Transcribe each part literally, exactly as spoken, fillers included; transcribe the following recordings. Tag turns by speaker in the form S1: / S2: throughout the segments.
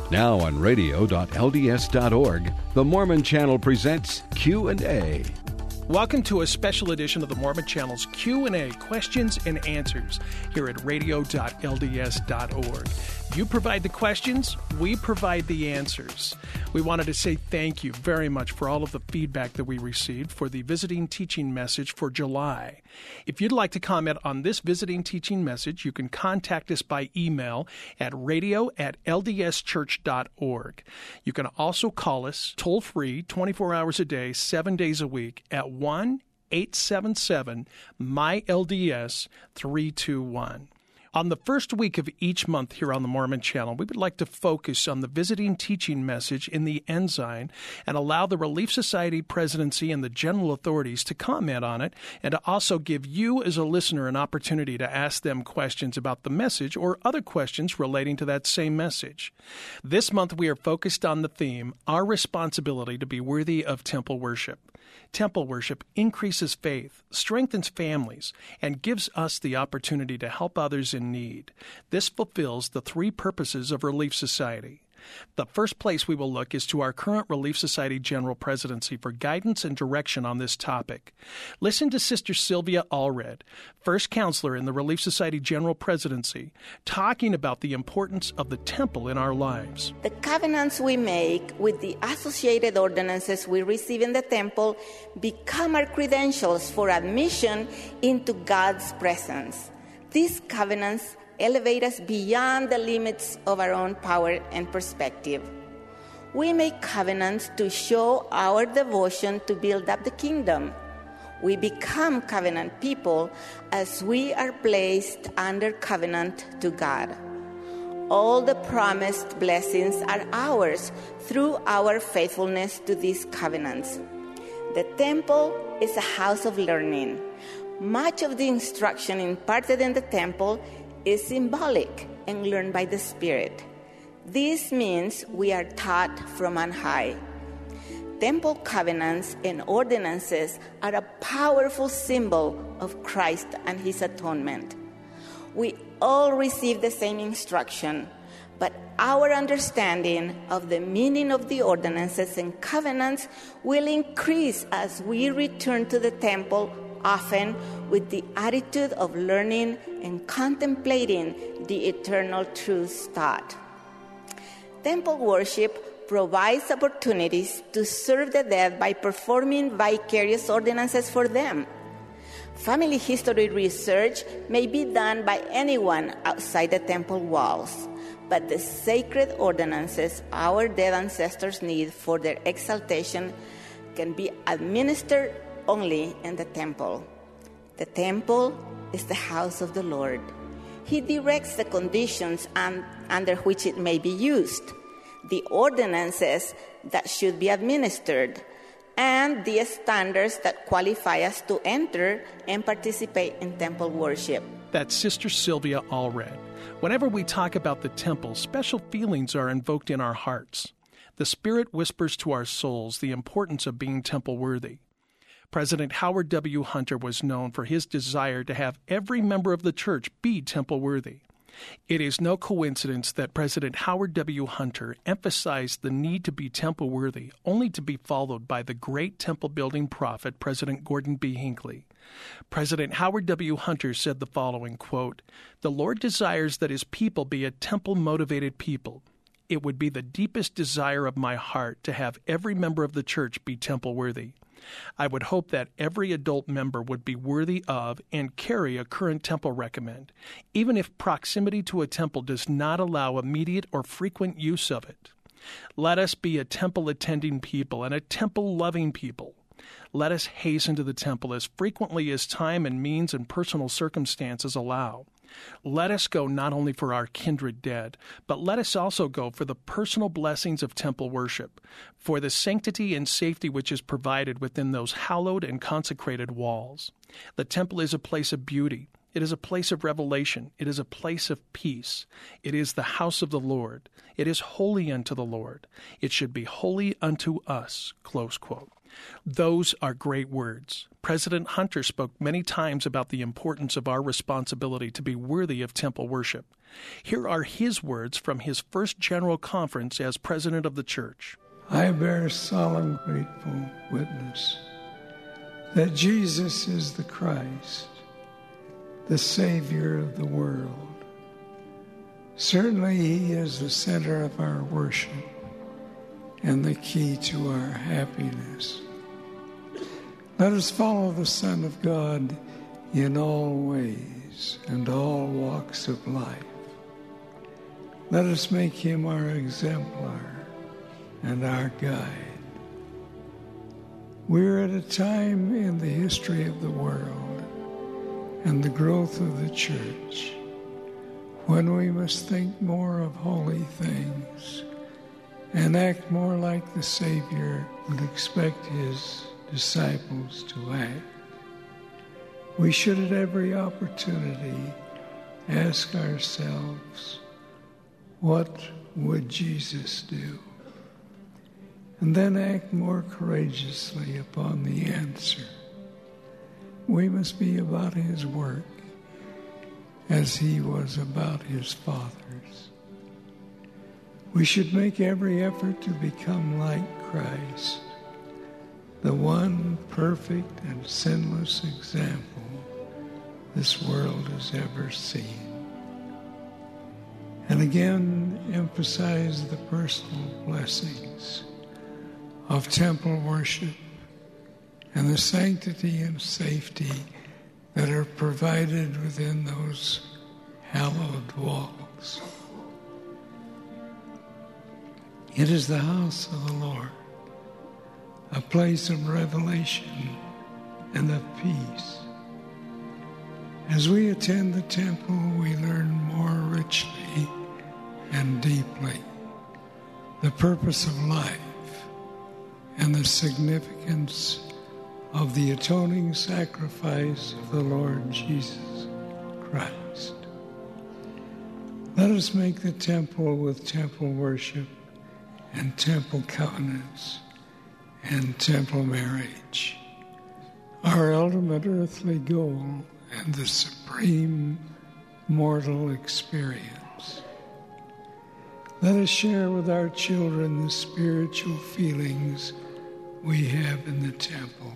S1: Now on radio dot L D S dot org, the Mormon Channel presents Q and A.
S2: Welcome to a special edition of the Mormon Channel's Q and A, questions and answers, here at radio dot L D S dot org. You provide the questions, we provide the answers. We wanted to say thank you very much for all of the feedback that we received for the visiting teaching message for July. If you'd like to comment on this visiting teaching message, you can contact us by email at radio at L D S church dot org. You can also call us toll-free, twenty-four hours a day, seven days a week at one eight seven seven M Y L D S three two one. On the first week of each month here on the Mormon Channel, we would like to focus on the visiting teaching message in the Ensign and allow the Relief Society presidency and the general authorities to comment on it, and to also give you as a listener an opportunity to ask them questions about the message or other questions relating to that same message. This month we are focused on the theme, Our Responsibility to be Worthy of Temple Worship. Temple worship increases faith, strengthens families, and gives us the opportunity to help others in need. This fulfills the three purposes of Relief Society. The first place we will look is to our current Relief Society General Presidency for guidance and direction on this topic. Listen to Sister Sylvia Allred, first counselor in the Relief Society General Presidency, talking about the importance of the temple in our lives.
S3: The covenants we make with the associated ordinances we receive in the temple become our credentials for admission into God's presence. These covenants elevate us beyond the limits of our own power and perspective. We make covenants to show our devotion to build up the kingdom. We become covenant people as we are placed under covenant to God. All the promised blessings are ours through our faithfulness to these covenants. The temple is a house of learning. Much of the instruction imparted in the temple is symbolic and learned by the Spirit. This means we are taught from on high. Temple covenants and ordinances are a powerful symbol of Christ and His atonement. We all receive the same instruction, but our understanding of the meaning of the ordinances and covenants will increase as we return to the temple, often with the attitude of learning and contemplating the eternal truths taught. Temple worship provides opportunities to serve the dead by performing vicarious ordinances for them. Family history research may be done by anyone outside the temple walls, but the sacred ordinances our dead ancestors need for their exaltation can be administered only in the temple. The temple is the house of the Lord. He directs the conditions un- under which it may be used, the ordinances that should be administered, and the standards that qualify us to enter and participate in temple worship.
S2: That's Sister Sylvia Allred. Whenever we talk about the temple, special feelings are invoked in our hearts. The Spirit whispers to our souls the importance of being temple worthy. President Howard W. Hunter was known for his desire to have every member of the church be temple worthy. It is no coincidence that President Howard W. Hunter emphasized the need to be temple worthy, only to be followed by the great temple building prophet, President Gordon B. Hinckley. President Howard W. Hunter said the following, quote, "The Lord desires that His people be a temple-motivated people. It would be the deepest desire of my heart to have every member of the church be temple worthy. I would hope that every adult member would be worthy of and carry a current temple recommend, even if proximity to a temple does not allow immediate or frequent use of it. Let us be a temple-attending people and a temple-loving people. Let us hasten to the temple as frequently as time and means and personal circumstances allow. Let us go not only for our kindred dead, but let us also go for the personal blessings of temple worship, for the sanctity and safety which is provided within those hallowed and consecrated walls. The temple is a place of beauty. It is a place of revelation. It is a place of peace. It is the house of the Lord. It is holy unto the Lord. It should be holy unto us." Close quote. Those are great words. President Hunter spoke many times about the importance of our responsibility to be worthy of temple worship. Here are his words from his first General Conference as President of the Church.
S4: I bear solemn grateful witness that Jesus is the Christ, the Savior of the world. Certainly he is the center of our worship and the key to our happiness. Let us follow the Son of God in all ways and all walks of life. Let us make him our exemplar and our guide. We're at a time in the history of the world and the growth of the church when we must think more of holy things and act more like the Savior would expect his disciples to act. We should at every opportunity ask ourselves, what would Jesus do? And then act more courageously upon the answer. We must be about his work as he was about his Father's. We should make every effort to become like Christ, the one perfect and sinless example this world has ever seen. And again, emphasize the personal blessings of temple worship and the sanctity and safety that are provided within those hallowed walls. It is the house of the Lord, a place of revelation and of peace. As we attend the temple, we learn more richly and deeply the purpose of life and the significance of the atoning sacrifice of the Lord Jesus Christ. Let us make the temple with temple worship and temple covenants and temple marriage our ultimate earthly goal and the supreme mortal experience. Let us share with our children the spiritual feelings we have in the temple,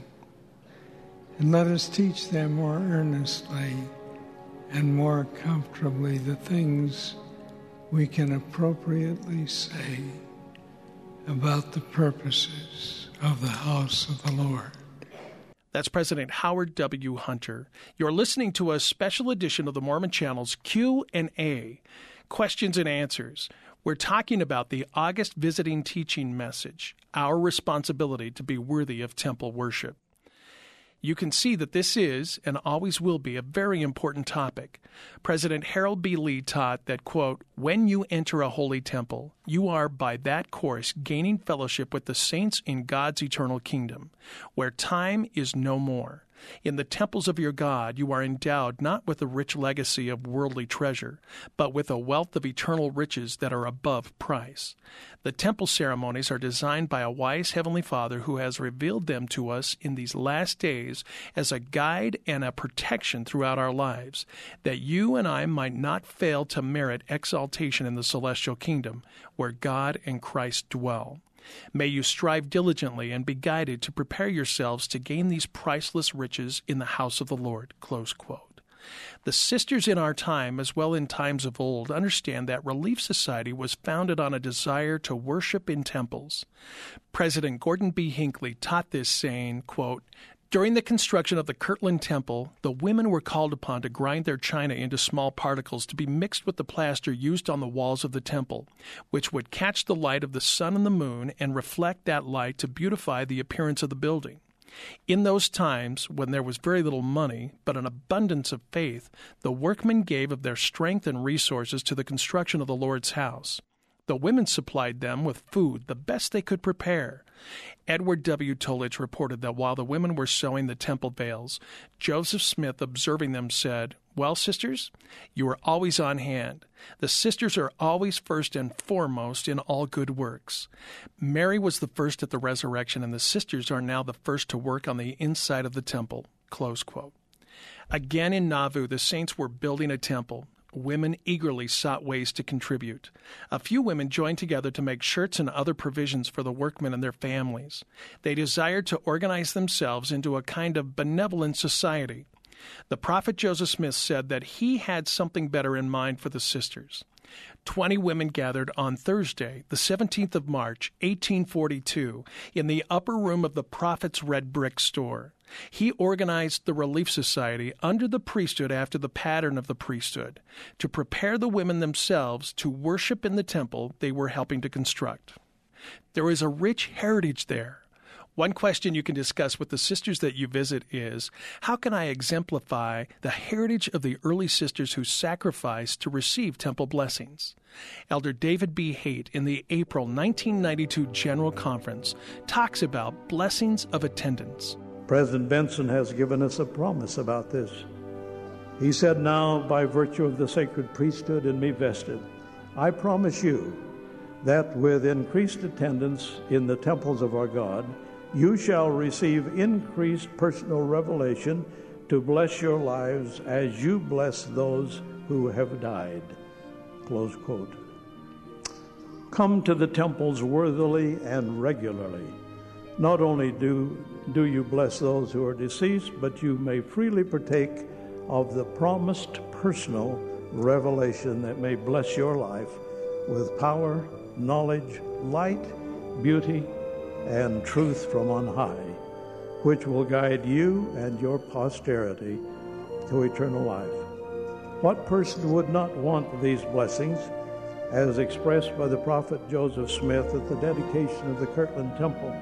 S4: and let us teach them more earnestly and more comfortably the things we can appropriately say about the purposes of the house of the Lord.
S2: That's President Howard W. Hunter. You're listening to a special edition of the Mormon Channel's Q and A, Questions and Answers. We're talking about the August Visiting Teaching Message, our responsibility to be worthy of temple worship. You can see that this is, and always will be, a very important topic. President Harold B. Lee taught that, quote, when you enter a holy temple, you are by that course gaining fellowship with the saints in God's eternal kingdom, where time is no more. In the temples of your God, you are endowed not with a rich legacy of worldly treasure, but with a wealth of eternal riches that are above price. The temple ceremonies are designed by a wise Heavenly Father who has revealed them to us in these last days as a guide and a protection throughout our lives, that you and I might not fail to merit exaltation in the celestial kingdom, where God and Christ dwell. May you strive diligently and be guided to prepare yourselves to gain these priceless riches in the house of the Lord." Close quote. The sisters in our time, as well in times of old, understand that Relief Society was founded on a desire to worship in temples. President Gordon B. Hinckley taught this, saying, quote, "During the construction of the Kirtland Temple, the women were called upon to grind their china into small particles to be mixed with the plaster used on the walls of the temple, which would catch the light of the sun and the moon and reflect that light to beautify the appearance of the building. In those times, when there was very little money, but an abundance of faith, the workmen gave of their strength and resources to the construction of the Lord's house. The women supplied them with food, the best they could prepare. Edward W. Tolich reported that while the women were sewing the temple veils, Joseph Smith, observing them, said, "Well, sisters, you are always on hand. The sisters are always first and foremost in all good works. Mary was the first at the resurrection, and the sisters are now the first to work on the inside of the temple." Close quote. Again in Nauvoo, the saints were building a temple. Women eagerly sought ways to contribute. A few women joined together to make shirts and other provisions for the workmen and their families. They desired to organize themselves into a kind of benevolent society. The prophet Joseph Smith said that he had something better in mind for the sisters. Twenty women gathered on Thursday, the seventeenth of March, eighteen forty-two, in the upper room of the prophet's red brick store. He organized the Relief Society under the priesthood after the pattern of the priesthood to prepare the women themselves to worship in the temple they were helping to construct. There is a rich heritage there. One question you can discuss with the sisters that you visit is, how can I exemplify the heritage of the early sisters who sacrificed to receive temple blessings? Elder David B. Haight in the April nineteen ninety-two General Conference talks about blessings of attendance.
S5: President Benson has given us a promise about this. He said, "Now, by virtue of the sacred priesthood in me vested, I promise you that with increased attendance in the temples of our God, you shall receive increased personal revelation to bless your lives as you bless those who have died." Close quote. Come to the temples worthily and regularly. Not only do, do you bless those who are deceased, but you may freely partake of the promised personal revelation that may bless your life with power, knowledge, light, beauty, and truth from on high, which will guide you and your posterity to eternal life. What person would not want these blessings, as expressed by the prophet Joseph Smith at the dedication of the Kirtland Temple?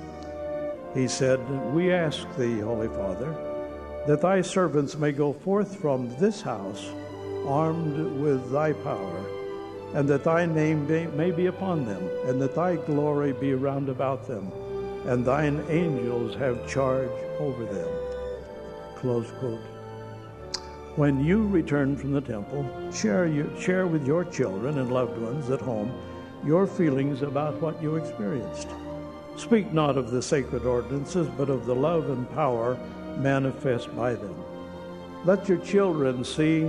S5: He said, "We ask thee, Holy Father, that thy servants may go forth from this house armed with thy power, and that thy name be, may be upon them, and that thy glory be round about them, and thine angels have charge over them." Close quote. When you return from the temple, share, you, share with your children and loved ones at home your feelings about what you experienced. Speak not of the sacred ordinances, but of the love and power manifest by them. Let your children see,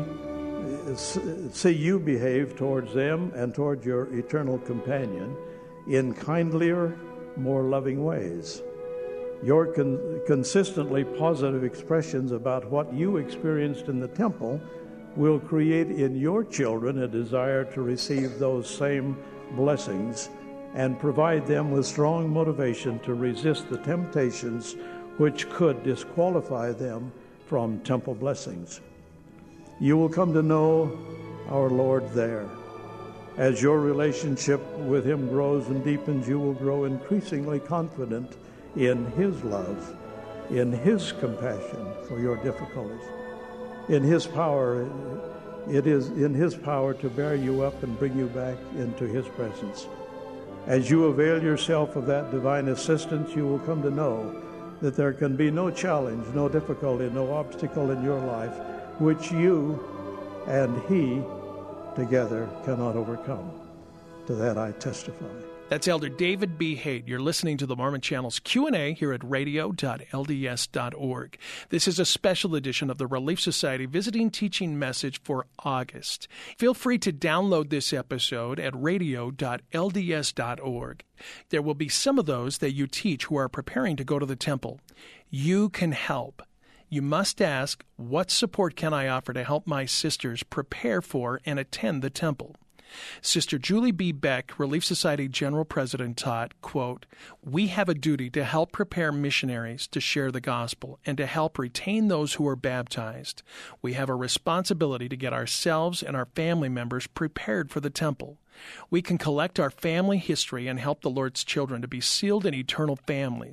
S5: see you behave towards them and toward your eternal companion in kindlier, more loving ways. Your con- consistently positive expressions about what you experienced in the temple will create in your children a desire to receive those same blessings and provide them with strong motivation to resist the temptations which could disqualify them from temple blessings. You will come to know our Lord there. As your relationship with Him grows and deepens, you will grow increasingly confident in His love, in His compassion for your difficulties, in His power. It is in His power to bear you up and bring you back into His presence. As you avail yourself of that divine assistance, you will come to know that there can be no challenge, no difficulty, no obstacle in your life which you and He together cannot overcome. To that I testify.
S2: That's Elder David B. Haight. You're listening to the Mormon Channel's Q and A here at radio dot L D S dot org. This is a special edition of the Relief Society Visiting Teaching Message for August. Feel free to download this episode at radio dot L D S dot org. There will be some of those that you teach who are preparing to go to the temple. You can help. You must ask, what support can I offer to help my sisters prepare for and attend the temple? Sister Julie B. Beck, Relief Society General President, taught, quote, "We have a duty to help prepare missionaries to share the gospel and to help retain those who are baptized. We have a responsibility to get ourselves and our family members prepared for the temple. We can collect our family history and help the Lord's children to be sealed in eternal families.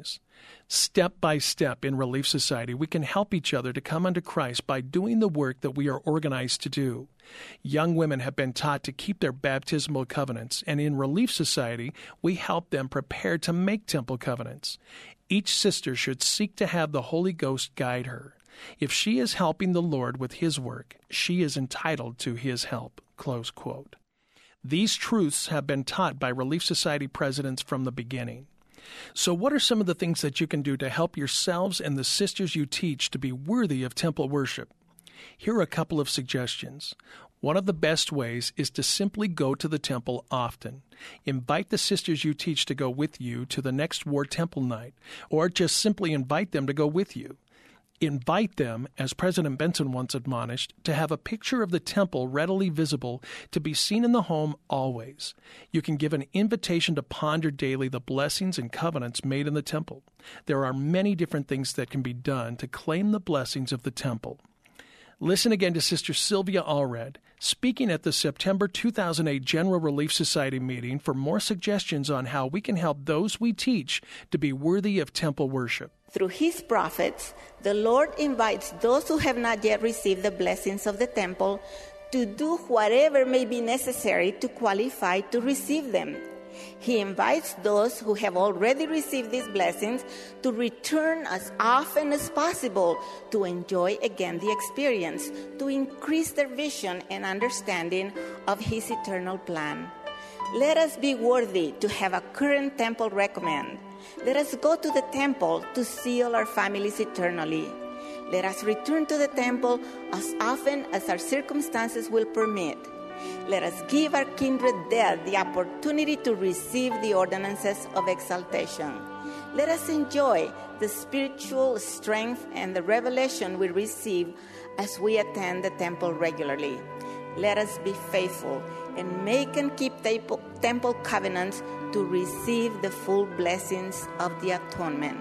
S2: Step by step in Relief Society, we can help each other to come unto Christ by doing the work that we are organized to do. Young women have been taught to keep their baptismal covenants, and in Relief Society, we help them prepare to make temple covenants. Each sister should seek to have the Holy Ghost guide her. If she is helping the Lord with His work, she is entitled to His help." Close quote. These truths have been taught by Relief Society presidents from the beginning. So what are some of the things that you can do to help yourselves and the sisters you teach to be worthy of temple worship? Here are a couple of suggestions. One of the best ways is to simply go to the temple often. Invite the sisters you teach to go with you to the next War Temple night, or just simply invite them to go with you. Invite them, as President Benson once admonished, to have a picture of the temple readily visible to be seen in the home always. You can give an invitation to ponder daily the blessings and covenants made in the temple. There are many different things that can be done to claim the blessings of the temple. Listen again to Sister Sylvia Allred, speaking at the September two thousand eight General Relief Society meeting for more suggestions on how we can help those we teach to be worthy of temple worship.
S3: Through His prophets, the Lord invites those who have not yet received the blessings of the temple to do whatever may be necessary to qualify to receive them. He invites those who have already received these blessings to return as often as possible to enjoy again the experience, to increase their vision and understanding of His eternal plan. Let us be worthy to have a current temple recommend. Let us go to the temple to seal our families eternally. Let us return to the temple as often as our circumstances will permit. Let us give our kindred dead the opportunity to receive the ordinances of exaltation. Let us enjoy the spiritual strength and the revelation we receive as we attend the temple regularly. Let us be faithful and make and keep temple covenants to receive the full blessings of the atonement.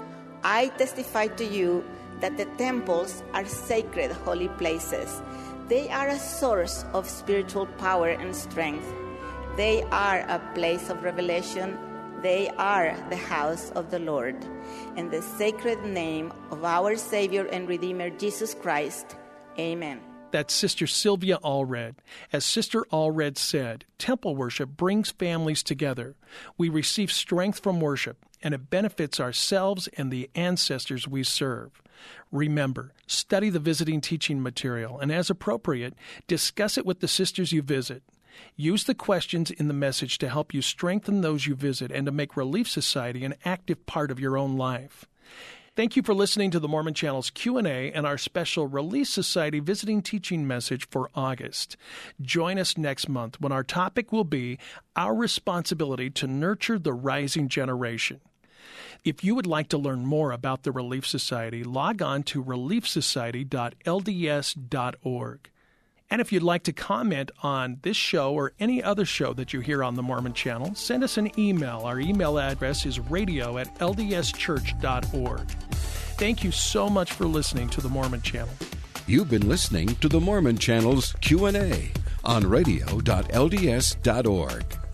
S3: I testify to you that the temples are sacred holy places. They are a source of spiritual power and strength. They are a place of revelation. They are the house of the Lord. In the sacred name of our Savior and Redeemer, Jesus Christ, amen.
S2: That's Sister Sylvia Allred. As Sister Allred said, temple worship brings families together. We receive strength from worship, and it benefits ourselves and the ancestors we serve. Remember, study the visiting teaching material, and as appropriate, discuss it with the sisters you visit. Use the questions in the message to help you strengthen those you visit and to make Relief Society an active part of your own life. Thank you for listening to the Mormon Channel's Q and A and our special Relief Society Visiting Teaching message for August. Join us next month when our topic will be our responsibility to nurture the rising generation. If you would like to learn more about the Relief Society, log on to relief society dot l d s dot org. And if you'd like to comment on this show or any other show that you hear on the Mormon Channel, send us an email. Our email address is radio at l d s church dot org. Thank you so much for listening to the Mormon Channel.
S1: You've been listening to the Mormon Channel's Q and A on radio dot l d s dot org.